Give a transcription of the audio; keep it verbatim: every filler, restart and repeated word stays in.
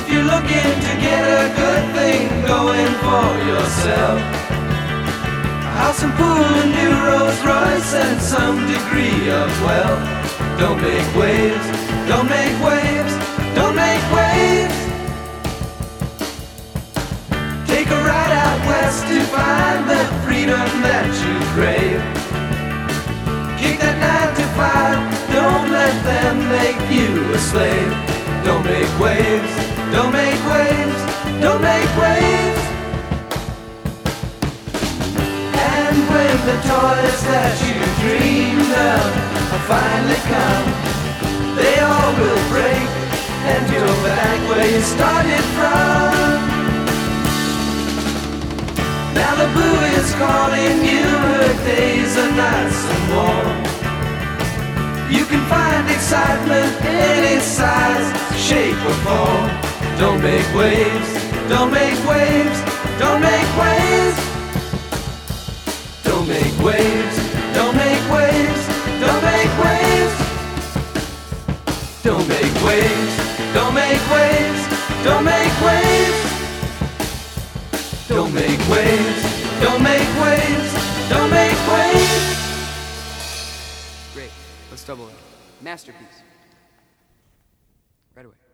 you're looking to get a good thing going for yourself, a house and pool, a new Rolls Royce, and some degree of wealth. Don't make waves, don't make waves, don't make waves. Take a ride out west to find the freedom that you crave. Kick that nine to five, don't let them make you a slave. Don't make waves, don't make waves, don't make waves. And when the toys that you dreamed of finally come, they all will break, and you're back where you started from. Malibu is calling you, her days are nice and warm. You can find excitement any size, shape or form. Don't make waves, don't make waves, don't make waves. Don't make waves, don't make waves, don't make waves. Don't make waves, don't make waves, don't make waves. Don't make waves, don't make waves, don't make waves. Great, let's double it. Masterpiece. Right away.